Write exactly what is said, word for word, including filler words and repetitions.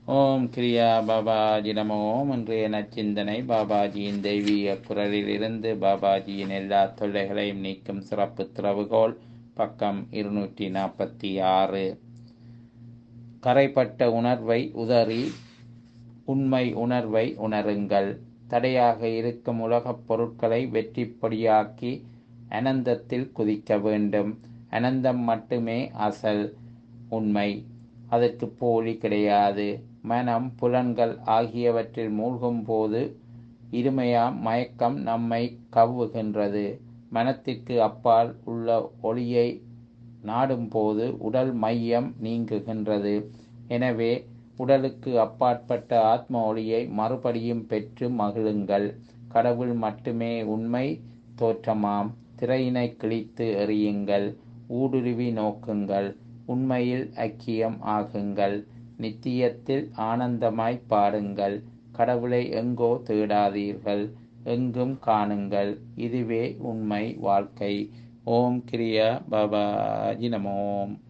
ஓம் கிரியா பாபாஜி நமோ. இன்றைய நச்சிந்தனை பாபாஜியின் தெய்வீக குரலில் இருந்து பாபாஜியின் எல்லா தொல்லைகளையும் நீக்கும் சிறப்பு திறவுகோல். பக்கம் இருநூற்றி நாற்பத்தி ஆறு. கரைப்பட்ட உணர்வை உதறி உண்மை உணர்வை உணருங்கள். தடையாக இருக்கும் உலகப் பொருட்களை வெற்றிப்படியாக்கி அனந்தத்தில் குதிக்க வேண்டும். அனந்தம் மட்டுமே அசல் உண்மை, அதற்கு போலி கிடையாது. மனம் புலன்கள் ஆகியவற்றில் மூழ்கும் போது இருமையாம் மயக்கம் நம்மை கவ்வுகின்றது. மனத்திற்கு அப்பால் உள்ள ஒளியை நாடும் போது உடல் மையம் நீங்குகின்றது. எனவே உடலுக்கு அப்பாற்பட்ட ஆத்ம ஒளியை மறுபடியும் பெற்று மகிழுங்கள். கடவுள் மட்டுமே உண்மை தோற்றமாம். திரையினை கிழித்து எறியுங்கள். ஊடுருவி நோக்குங்கள். உண்மையில் ஐக்கியம் ஆகுங்கள். நித்தியத்தில் ஆனந்தமாய் பாடுங்கள். கடவுளை எங்கோ தேடாதீர்கள், எங்கும் காணுங்கள். இதுவே உண்மை வாழ்க்கை. ஓம் கிரியா பாபாஜி நமோம்.